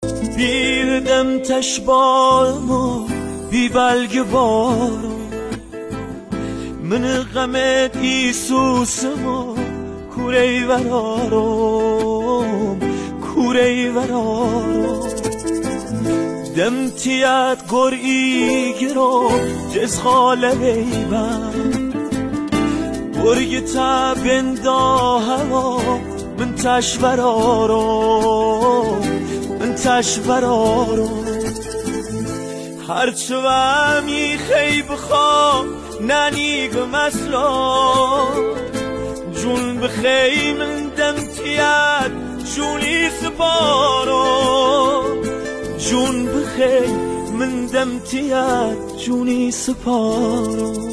بیردم تشبالمو بی بلگ بارو من غمت ایسوسمو کوری ورارم کوری ورارم دم تیت گر ایگرو جز خاله بیبن برگ تا بندا هوا من تش ورارم من تش ورارم هرچو همی خیب خواه ننیگ مسلا جون بخی من دم تیت جونی سپارم جون بخی من دم تیت جونی سپارم